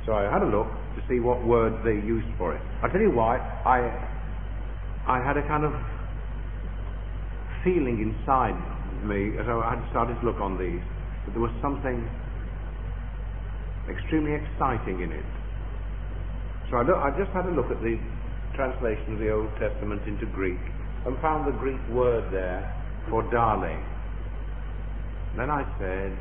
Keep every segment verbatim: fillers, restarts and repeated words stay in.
So I had a look to see what word they used for it. I'll tell you why. I, I had a kind of feeling inside me as I had started to look on these, that there was something extremely exciting in it. So I, look, I just had a look at the translation of the Old Testament into Greek and found the Greek word there for darling. Then I said,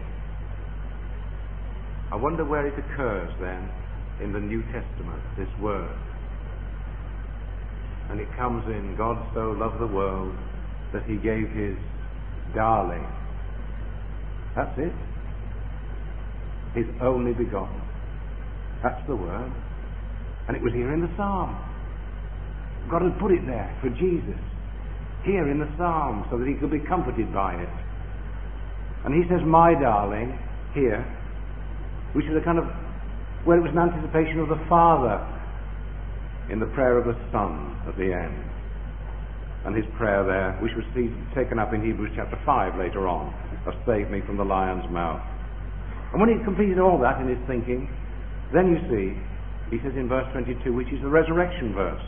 I wonder where it occurs then in the New Testament, this word. And it comes in, God so loved the world that he gave his darling. That's it. His only begotten. That's the word. And it was here in the Psalm. God had put it there for Jesus. Here in the Psalm, so that he could be comforted by it. And he says, my darling, here, which is a kind of, well, it was an anticipation of the Father in the prayer of the Son at the end. And his prayer there, which was taken up in Hebrews chapter five later on, of save me from the lion's mouth. And when he completed all that in his thinking, then you see, he says in verse twenty-two, which is the resurrection verse,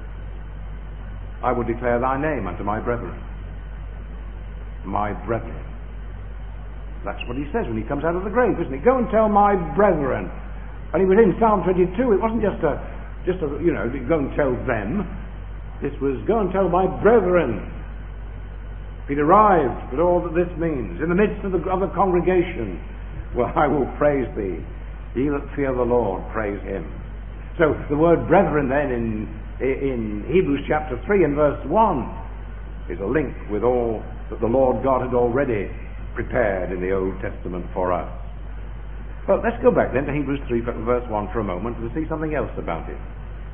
I will declare thy name unto my brethren. My brethren. That's what he says when he comes out of the grave, isn't it? Go and tell my brethren. And he was in Psalm twenty-two. It wasn't just a, just a, you know, go and tell them. This was, go and tell my brethren. He'd arrived at all that this means. In the midst of the, of the congregation, well, I will praise thee. Ye that fear the Lord, praise him. So the word brethren then in, in Hebrews chapter three and verse one is a link with all that the Lord God had already prepared in the Old Testament for us. Well, let's go back then to Hebrews three verse one for a moment to see something else about it.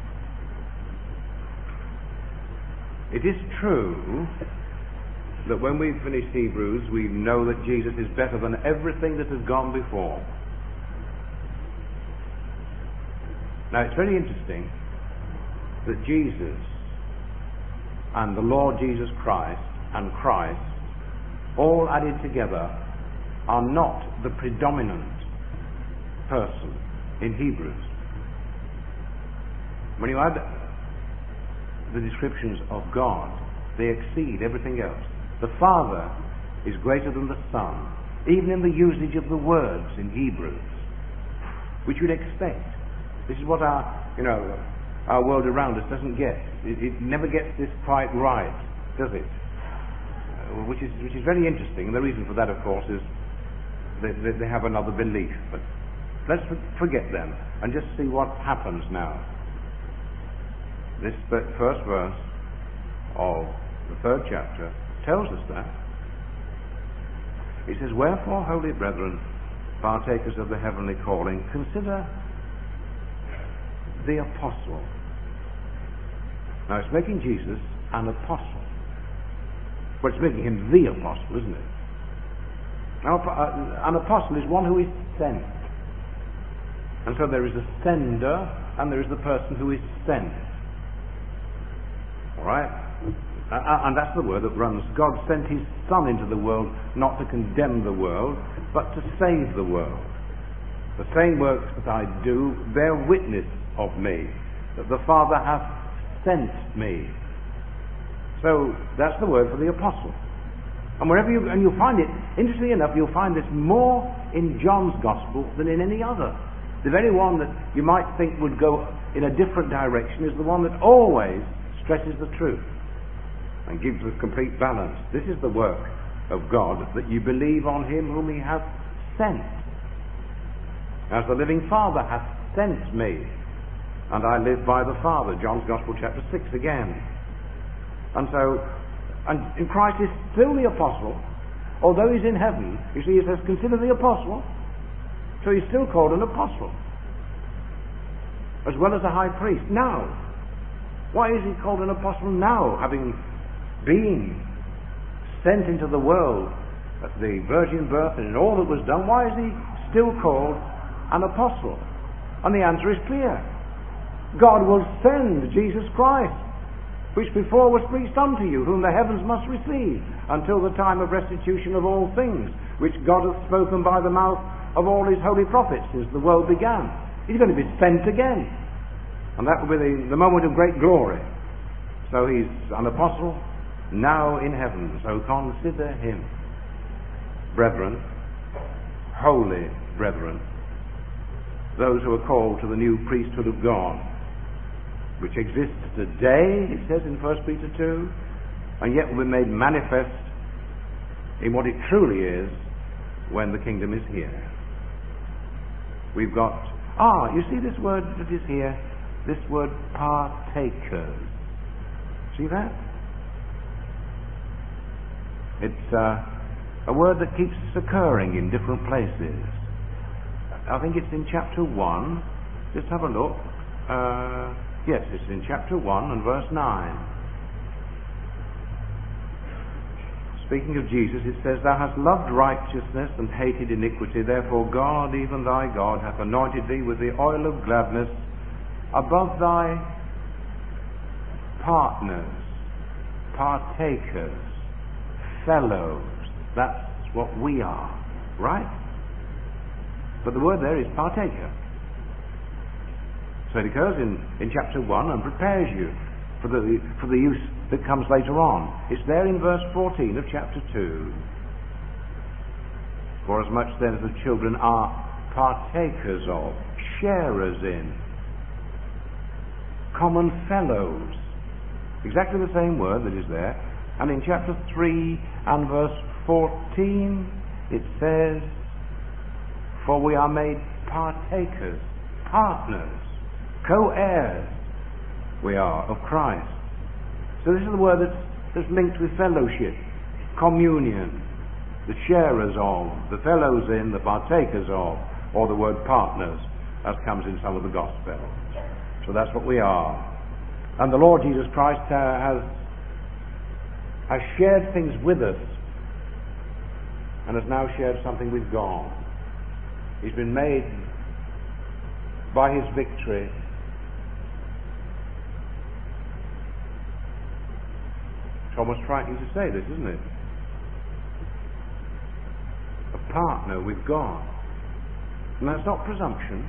It is true that when we finish Hebrews, we know that Jesus is better than everything that has gone before. Now, it's very interesting that Jesus and the Lord Jesus Christ and Christ, all added together, are not the predominant person in Hebrews. When you add the descriptions of God, they exceed everything else. The Father is greater than the Son, even in the usage of the words in Hebrews, which you'd expect. This is what our, you know, our world around us doesn't get. It, it never gets this quite right, does it? Uh, which is which is very interesting. And the reason for that, of course, is they, they, they have another belief. But let's forget them and just see what happens now. This first verse of the third chapter tells us that. It says, wherefore, holy brethren, partakers of the heavenly calling, consider the apostle. Now it's making Jesus an apostle. Well, it's making him the apostle, isn't it? Now, an apostle is one who is sent. And so there is a sender and there is the person who is sent. Alright? And that's the word that runs. God sent his Son into the world not to condemn the world, but to save the world. The same works that I do bear witness of me, that the Father hath sent me. So that's the word for the apostle. And wherever you, and you'll find it, interestingly enough, you'll find this more in John's Gospel than in any other. The very one that you might think would go in a different direction is the one that always stresses the truth and gives a complete balance. This is the work of God, that you believe on him whom he hath sent. As the living Father hath sent me, and I live by the Father. John's Gospel chapter six again. And so, and in Christ is still the apostle, although he's in heaven. You see, he says, consider the apostle. So he's still called an apostle, as well as a high priest. Now, why is he called an apostle now, having been sent into the world at the virgin birth and in all that was done? Why is he still called an apostle? And the answer is clear. God will send Jesus Christ, which before was preached unto you, whom the heavens must receive, until the time of restitution of all things, which God hath spoken by the mouth of all his holy prophets since the world began. he's going to be sent again. And that will be the, the moment of great glory. So he's an apostle now in heaven. So consider him. Brethren, holy brethren, those who are called to the new priesthood of God, which exists today, it says in First Peter two, and yet will be made manifest in what it truly is when the kingdom is here. We've got, ah, you see this word that is here, this word partakers. See that? It's uh, a word that keeps occurring in different places. I think it's in chapter one. Just have a look. Uh, yes, it's in chapter one and verse nine. Speaking of Jesus, it says, Thou hast loved righteousness and hated iniquity, therefore God, even thy God, hath anointed thee with the oil of gladness above thy partners, partakers, fellows. That's what we are, right? But the word there is partaker. So it occurs in, in chapter one and prepares you for the, for the use that comes later on. It's there in verse fourteen of chapter two. For as much then as the children are partakers of, sharers in, common fellows. Exactly the same word that is there. And in chapter three and verse fourteen it says, For we are made partakers, partners, co-heirs we are of Christ. So this is the word that's, that's linked with fellowship, communion, the sharers of, the fellows in, the partakers of, or the word partners, as comes in some of the Gospels. So that's what we are. And the Lord Jesus Christ uh, has, has shared things with us and has now shared something with God. He's been made by his victory it's almost frightening to say this, isn't it? A partner with God. And that's not presumption.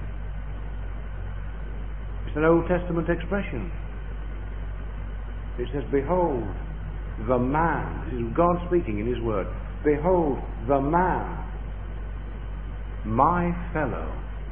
It's an Old Testament expression. It says, Behold the man. This is God speaking in his word. Behold the man, my fellow.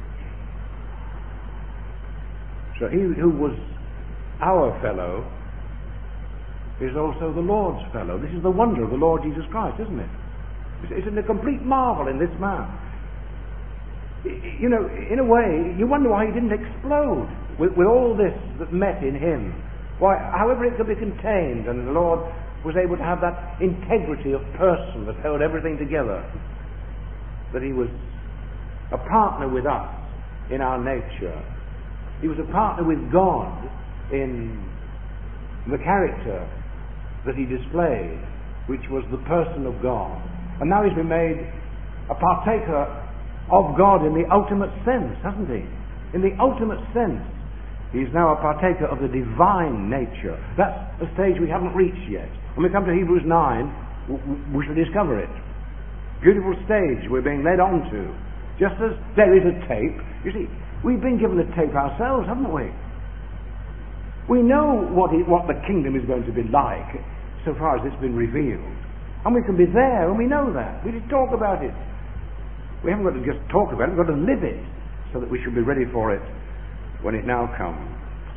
So he who was our fellow is also the Lord's fellow. This is the wonder of the Lord Jesus Christ, isn't it? It's a complete marvel in this man. You know, in a way, you wonder why he didn't explode with, with all this that met in him. Why, however it could be contained, and the Lord was able to have that integrity of person that held everything together. That he was a partner with us in our nature. He was a partner with God in the character that he displayed, which was the person of God. And now he's been made a partaker of God in the ultimate sense, hasn't he? In the ultimate sense. He's now a partaker of the divine nature. That's a stage we haven't reached yet. When we come to Hebrews nine, we shall discover it. Beautiful stage we're being led on to. Just as there is a tape. You see, we've been given a tape ourselves, haven't we? We know what, it, what the kingdom is going to be like, so far as it's been revealed. And we can be there, and we know that. We just talk about it. We haven't got to just talk about it, we've got to live it, so that we should be ready for it when it now comes.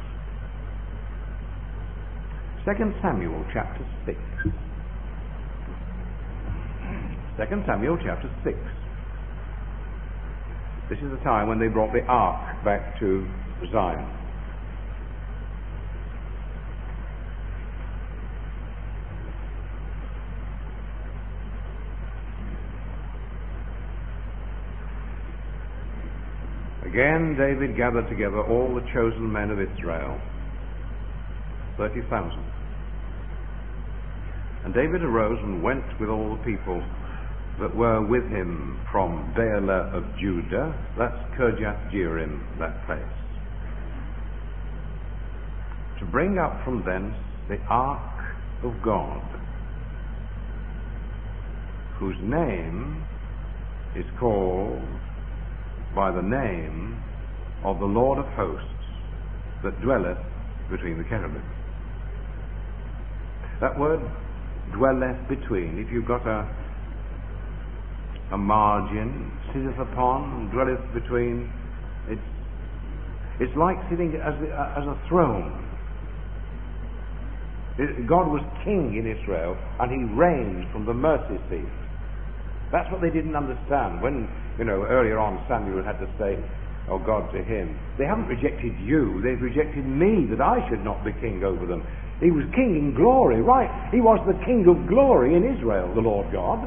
Second Samuel chapter six. Second Samuel chapter six. This is the time when they brought the ark back to Zion. Again David gathered together all the chosen men of Israel, thirty thousand. And David arose and went with all the people that were with him from Baalah of Judah, that's Kirjath-jearim, that place, to bring up from thence the ark of God, whose name is called by the name of the Lord of hosts that dwelleth between the cherubim. That word, dwelleth between, if you've got a a margin, sitteth upon, dwelleth between, it's it's like sitting as, the, as a throne. It, God was king in Israel, and he reigned from the mercy seat. That's what they didn't understand when, you know, earlier on Samuel had to say, oh God, to him, they haven't rejected you, they've rejected me, that I should not be king over them. He was king in glory, right? He was the king of glory in Israel, the Lord God.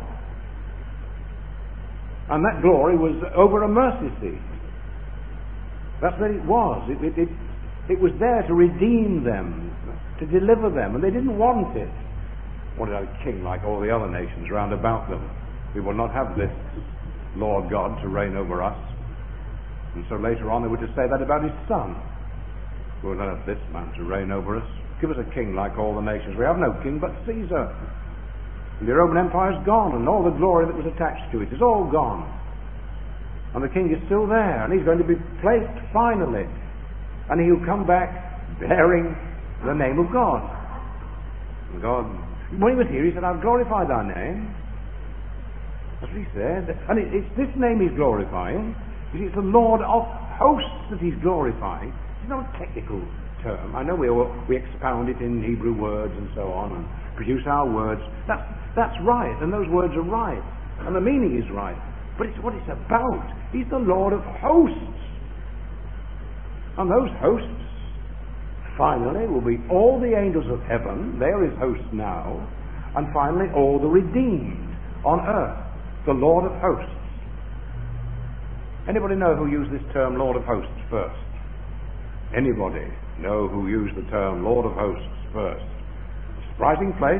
And that glory was over a mercy seat. That's what it was. It, it, it, it was there to redeem them, to deliver them, and they didn't want it. Wanted a king like all the other nations round about them. We will not have this Lord God to reign over us. And so later on they were to say that about his son. We will not have this man to reign over us. Give us a king like all the nations. We have no king but Caesar. And the Roman Empire's gone, and all the glory that was attached to it is all gone. And the king is still there, and he's going to be placed finally. And he'll come back bearing the name of God. And God, when he was here, he said, I'll glorify thy name. That's what he said. And it, it's this name he's glorifying. It's the Lord of hosts that he's glorifying. It's not a technical term. I know we all, we expound it in Hebrew words and so on, and produce our words. That's, that's right, and those words are right, and the meaning is right. But it's what it's about. He's the Lord of hosts. And those hosts, finally, will be all the angels of heaven. They are his hosts now. And finally, all the redeemed on earth. The Lord of hosts. Anybody know who used this term Lord of hosts first? Anybody know who used the term Lord of hosts first? Surprising place.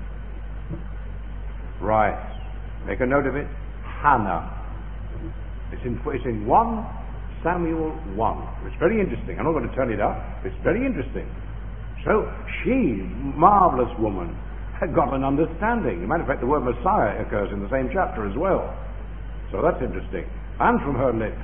Right. Make a note of it. Hannah. It's in, it's in First Samuel one. It's very interesting. I'm not going to turn it up. It's very interesting. So she, marvelous woman, had got an understanding. As a matter of fact, the word Messiah occurs in the same chapter as well. So that's interesting. And from her lips.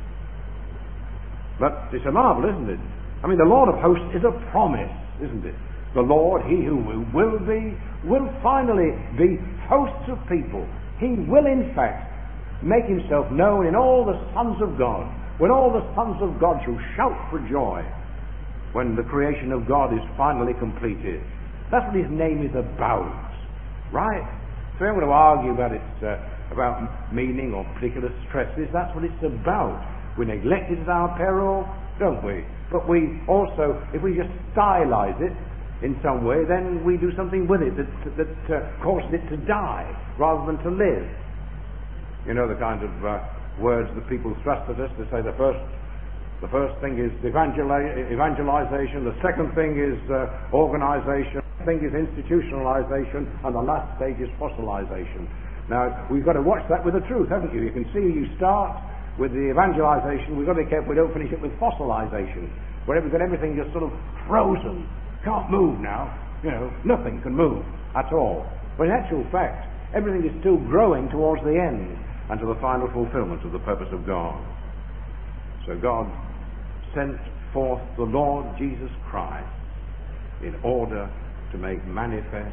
But it's a marvel, isn't it? I mean, the Lord of hosts is a promise, isn't it? The Lord, he who will be, will finally be hosts of people. He will, in fact, make himself known in all the sons of God. When all the sons of God shall shout for joy, when the creation of God is finally completed. That's what his name is about. Right? So I'm going to argue about its, uh, about meaning or particular stresses. That's what it's about. We neglect it at our peril, don't we? But we also, if we just stylize it in some way, then we do something with it that, that uh, causes it to die rather than to live. You know the kind of uh, words that people thrust at us. They say the first, the first thing is evangeli- evangelization, the second thing is uh, organization, the thing is institutionalization, and the last stage is fossilization. Now, we've got to watch that with the truth, haven't you? You can see you start with the evangelization. We've got to be careful we don't finish it with fossilization, where we've got everything just sort of frozen. Can't move now. You know, nothing can move at all. But in actual fact, everything is still growing towards the end and to the final fulfillment of the purpose of God. So God sent forth the Lord Jesus Christ in order to make manifest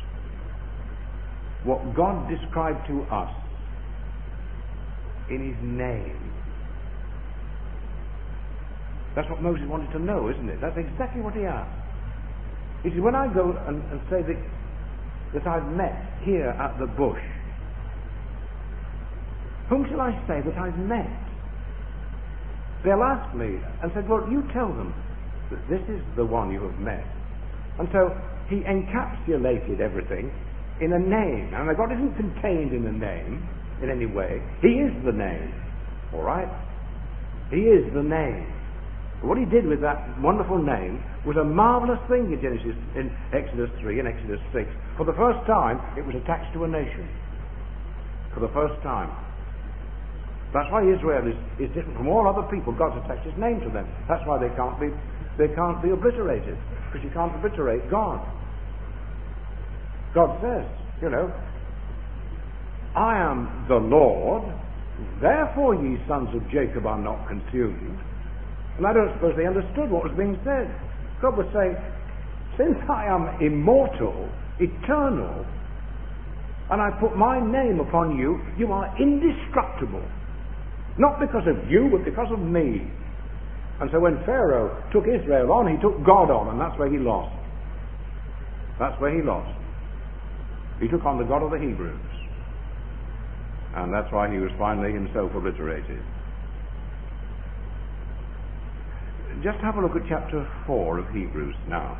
what God described to us in his name. That's what Moses wanted to know, isn't it? That's exactly what he asked. He said, when I go and, and say that, that I've met here at the bush, whom shall I say that I've met? They'll ask me and said, well, you tell them that this is the one you have met. And so he encapsulated everything in a name. And God isn't contained in a name in any way. He is the name. All right? He is the name. But what he did with that wonderful name was a marvelous thing in Genesis, in Exodus three and Exodus six. For the first time, it was attached to a nation. For the first time. That's why Israel is, is different from all other people. God's attached his name to them. That's why they can't be they can't be obliterated. Because you can't obliterate God. God says, you know, I am the Lord, therefore ye sons of Jacob are not consumed. And I don't suppose they understood what was being said. God was saying, since I am immortal, eternal, and I put my name upon you, you are indestructible. Not because of you, but because of me. And so when Pharaoh took Israel on, he took God on, and that's where he lost. That's where he lost. He took on the God of the Hebrews. And that's why he was finally himself obliterated. Just have a look at chapter four of Hebrews now.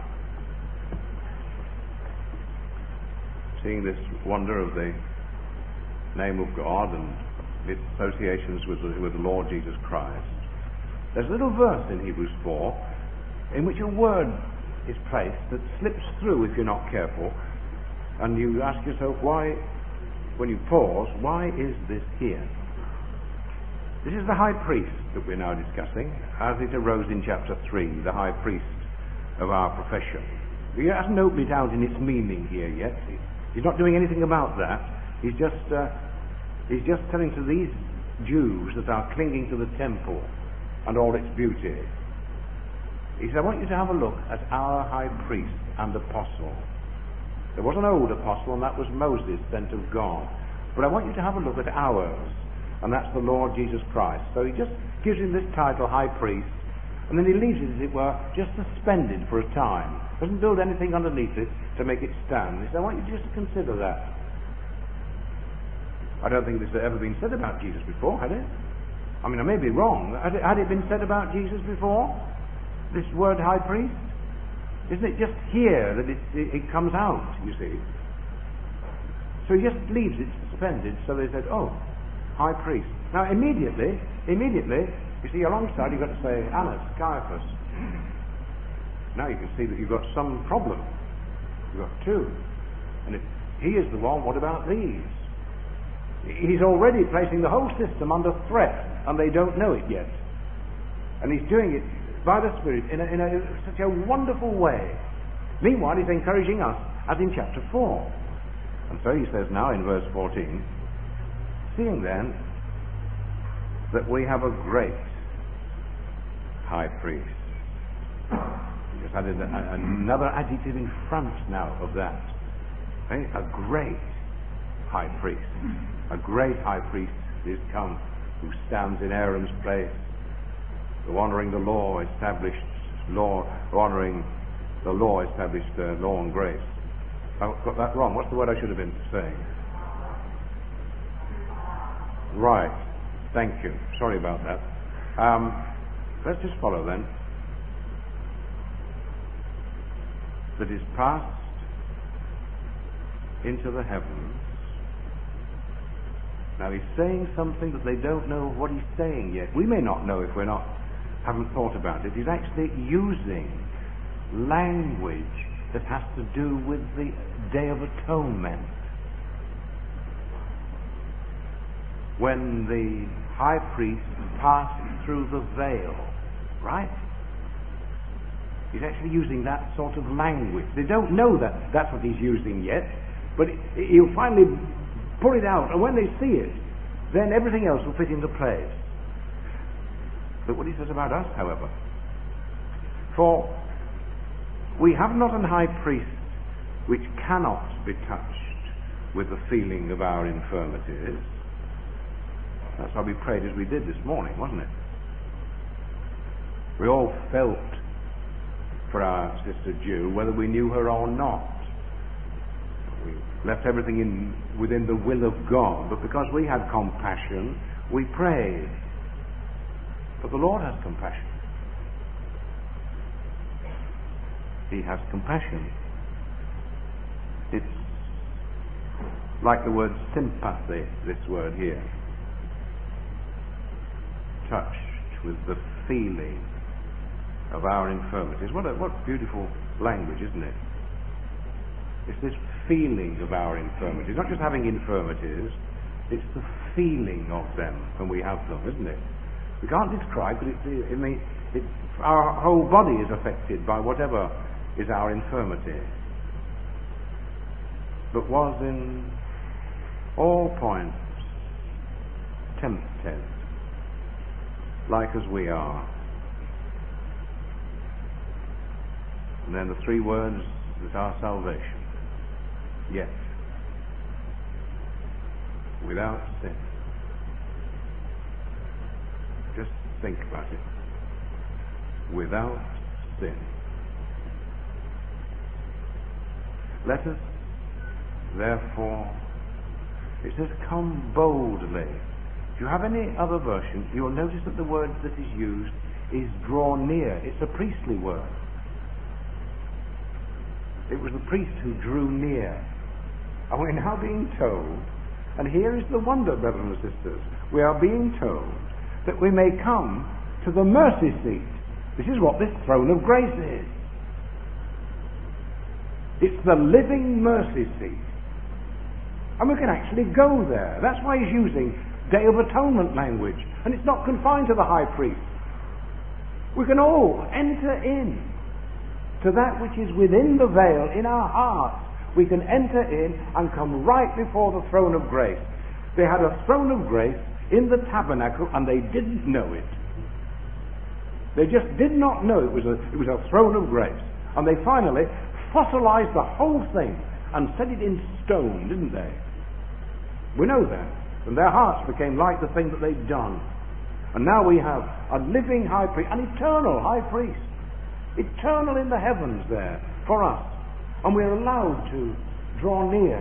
Seeing this wonder of the name of God and its associations with the, with the Lord Jesus Christ. There's a little verse in Hebrews four in which a word is placed that slips through if you're not careful, and you ask yourself, why, when you pause, why is this here? This is the high priest that we're now discussing, as it arose in chapter three, the high priest of our profession. He hasn't opened it out in its meaning here yet. He's not doing anything about that. He's just, uh, he's just telling to these Jews that are clinging to the temple and all its beauty. He said, I want you to have a look at our high priest and apostle. There was an old apostle, and that was Moses, sent of God. But I want you to have a look at ours, and that's the Lord Jesus Christ. So he just gives him this title, high priest, and then he leaves it, as it were, just suspended for a time. Doesn't build anything underneath it to make it stand. He said, I want you just to consider that. I don't think this had ever been said about Jesus before, had it? I mean, I may be wrong. Had it, had it been said about Jesus before? This word high priest? Isn't it just here that it, it, it comes out, you see? So he just leaves it suspended, so they said, oh, high priest. Now immediately, immediately, you see, alongside you've got to say Annas, Caiaphas. Now you can see that you've got some problem. You've got two. And if he is the one, what about these? He's already placing the whole system under threat, and they don't know it yet. And he's doing it by the Spirit in, a, in a, such a wonderful way. Meanwhile, he's encouraging us, as in chapter four. And so he says now in verse fourteen, seeing then that we have a great high priest. He just added a, a, another adjective in front now of that. Okay? A great high priest. A great high priest is come, who stands in Aaron's place, who honouring the law established law, honouring the law established uh, law and grace. I've got that wrong. What's the word I should have been saying? Right. Thank you. Sorry about that. Um, let's just follow then. That is passed into the heavens. Now he's saying something that they don't know what he's saying yet. We may not know if we're not haven't thought about it. He's actually using language that has to do with the Day of Atonement. When the high priest passed through the veil, right? He's actually using that sort of language. They don't know that that's what he's using yet, but he'll finally pull it out, and when they see it, then everything else will fit into place. Look what he says about us, however. For we have not an high priest which cannot be touched with the feeling of our infirmities. That's why we prayed as we did this morning, wasn't it? We all felt for our sister Jew, whether we knew her or not. We left everything in within the will of God, but because we had compassion, we prayed. But the Lord has compassion. He has compassion. It's like the word sympathy, this word here. Touched with the feeling of our infirmities. What a what beautiful language, isn't it? It's this feeling of our infirmities. Not just having infirmities, it's the feeling of them when we have them, isn't it? We can't describe, but it, it, it, it, our whole body is affected by whatever is our infirmity. But was in all points tempted, like as we are, And then the three words that are salvation. Yet. Without sin. Just think about it. Without sin. Let us, therefore, it says, come boldly. If you have any other version, you'll notice that the word that is used is draw near. It's a priestly word. It was the priest who drew near. And we're now being told, and here is the wonder, brothers and sisters, we are being told that we may come to the mercy seat. This is what this throne of grace is. It's the living mercy seat. And we can actually go there. That's why he's using Day of Atonement language. And it's not confined to the high priest. We can all enter in to that which is within the veil in our hearts. We can enter in and come right before the throne of grace. They had a throne of grace in the tabernacle and they didn't know it. They just did not know it was a, it was a throne of grace. And they finally fossilized the whole thing and set it in stone, didn't they? We know that. And their hearts became like the thing that they'd done. And now we have a living high priest, an eternal high priest. Eternal in the heavens there for us. And we're allowed to draw near.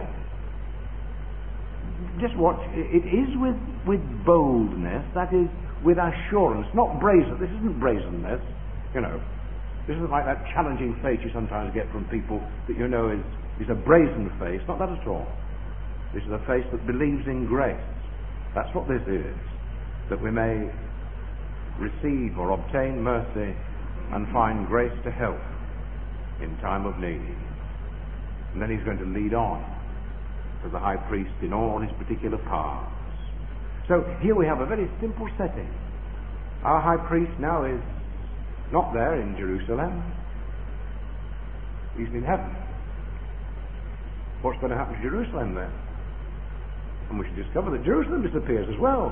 Just watch. It is with, with boldness, that is, with assurance, not brazen. This isn't brazenness, you know. This isn't like that challenging face you sometimes get from people that you know is, is a brazen face. Not that at all. This is a face that believes in grace. That's what this is. That we may receive or obtain mercy and find grace to help in time of need. And then he's going to lead on to the high priest in all his particular parts. So here we have a very simple setting. Our high priest now is not there in Jerusalem. He's in heaven. What's going to happen to Jerusalem then? And we should discover that Jerusalem disappears as well.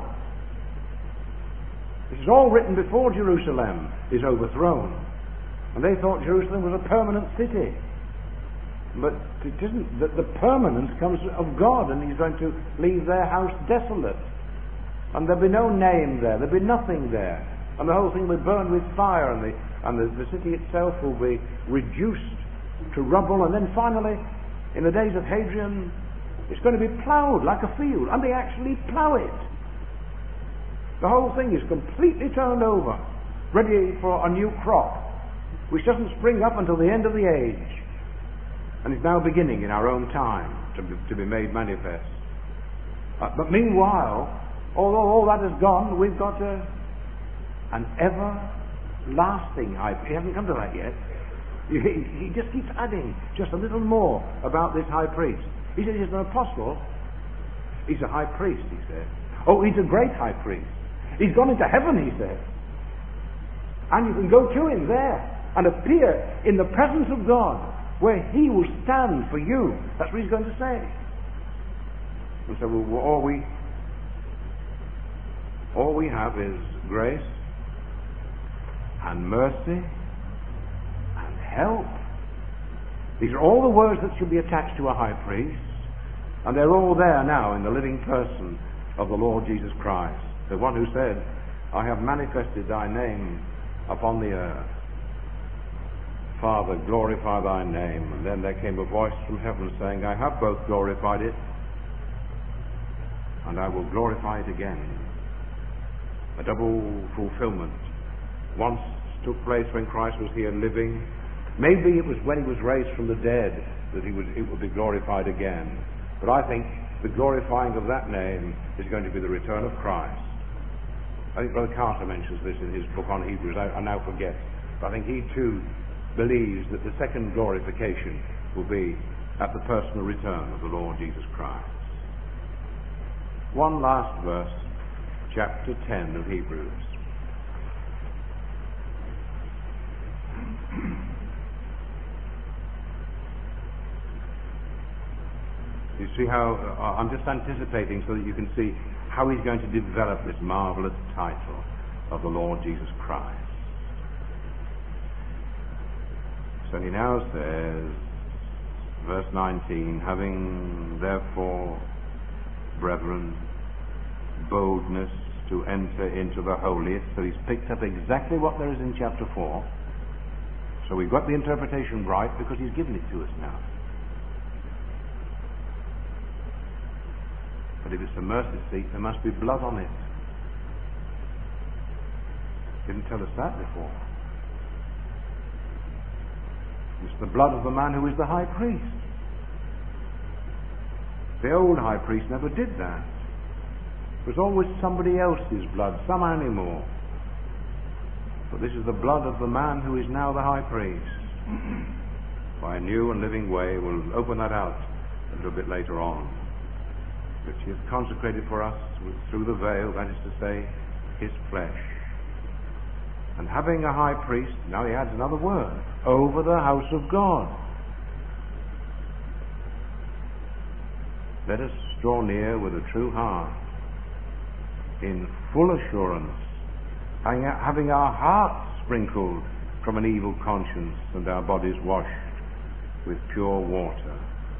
This is all written before Jerusalem is overthrown. And they thought Jerusalem was a permanent city. But it isn't. The, the permanence comes of God, and he's going to leave their house desolate. And there'll be no name there. There'll be nothing there. And the whole thing will be burned with fire, and the, and the, the city itself will be reduced to rubble. And then finally, in the days of Hadrian, it's going to be ploughed like a field. And they actually plough it. The whole thing is completely turned over, ready for a new crop, which doesn't spring up until the end of the age. And is now beginning in our own time to be, to be made manifest. Uh, but meanwhile, although all that has gone, we've got a, an everlasting high priest. He hasn't come to that yet. He, he just keeps adding just a little more about this high priest. He says he's an apostle. He's a high priest, he says. Oh, he's a great high priest. He's gone into heaven, he says. And you can go to him there and appear in the presence of God, where he will stand for you. That's what he's going to say. And so well, all we all we have is grace and mercy and help. These are all the words that should be attached to a high priest, and they're all there now in the living person of the Lord Jesus Christ, the one who said, I have manifested thy name upon the earth. Father, glorify thy name. And then there came a voice from heaven saying, I have both glorified it, and I will glorify it again. A double fulfillment. Once took place when Christ was here living. Maybe it was when he was raised from the dead that he would, it would be glorified again. But I think the glorifying of that name is going to be the return of Christ. I think Brother Carter mentions this in his book on Hebrews. I, I now forget. But I think he too believes that the second glorification will be at the personal return of the Lord Jesus Christ. One last verse, chapter ten of Hebrews. You see how uh, I'm just anticipating so that you can see how he's going to develop this marvelous title of the Lord Jesus Christ. And he now says, verse nineteen, having therefore, brethren, boldness to enter into the holiest. So he's picked up exactly what there is in chapter four. So we've got the interpretation right because he's given it to us now. But if it's a mercy seat, there must be blood on it. Didn't tell us that before. It's the blood of the man who is the high priest. The old high priest never did that. It was always somebody else's blood, some animal. But this is the blood of the man who is now the high priest. By a new and living way, we'll open that out a little bit later on. Which he has consecrated for us through the veil, that is to say, his flesh. And having a high priest, now he adds another word, over the house of God. Let us draw near with a true heart, in full assurance, having our hearts sprinkled from an evil conscience and our bodies washed with pure water.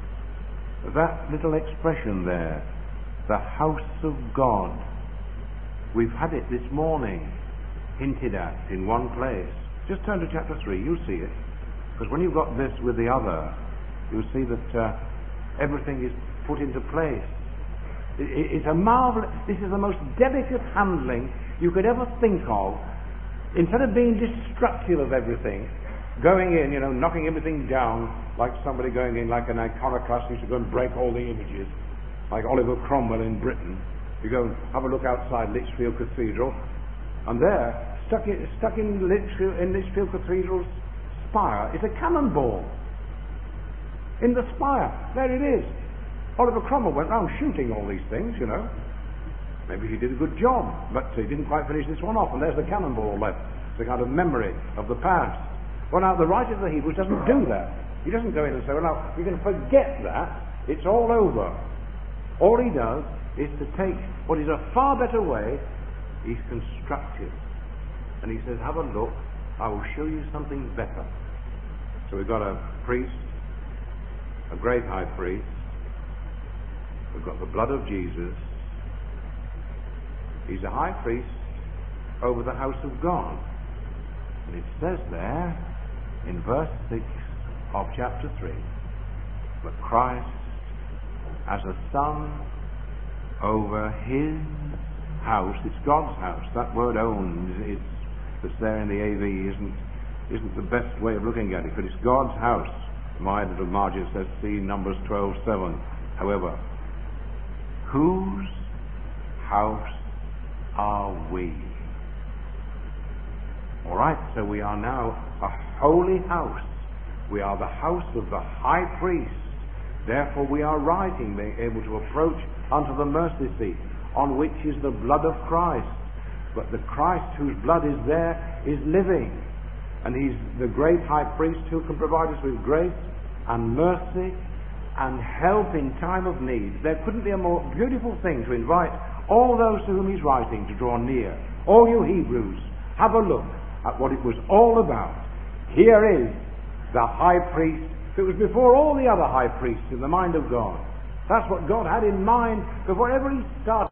That little expression there, the house of God, we've had it this morning hinted at in one place. Just turn to chapter three, you'll see it. Because when you've got this with the other, you'll see that uh, everything is put into place. It, it, it's a marvelous, this is the most delicate handling you could ever think of. Instead of being destructive of everything, going in, you know, knocking everything down, like somebody going in like an iconoclast who used to go and break all the images, like Oliver Cromwell in Britain. You go and have a look outside Lichfield Cathedral, and there, stuck in, stuck in, Lichfield, in Lichfield Cathedral's spire, is a cannonball. In the spire, there it is. Oliver Cromwell went round shooting all these things, you know. Maybe he did a good job, but he didn't quite finish this one off, and there's the cannonball left. It's a kind of memory of the past. Well, now, the writer of the Hebrews doesn't do that. He doesn't go in and say, well, now, you can forget that. It's all over. All he does is to take what is a far better way. He's constructive. And he says, have a look. I will show you something better. So we've got a priest, a great high priest. We've got the blood of Jesus. He's a high priest over the house of God. And it says there in verse six of chapter three, that Christ as a son over his house. It's God's house. That word owned is, that's there in the A V isn't isn't the best way of looking at it, but it's God's house. My little margin says, see Numbers twelve seven. However, whose house are we? All right, so we are now a holy house. We are the house of the high priest. Therefore we are right in being able to approach unto the mercy seat, on which is the blood of Christ. But the Christ whose blood is there is living. And he's the great high priest who can provide us with grace and mercy and help in time of need. There couldn't be a more beautiful thing to invite all those to whom he's writing to draw near. All you Hebrews, have a look at what it was all about. Here is the high priest. It was before all the other high priests in the mind of God. That's what God had in mind before ever he started.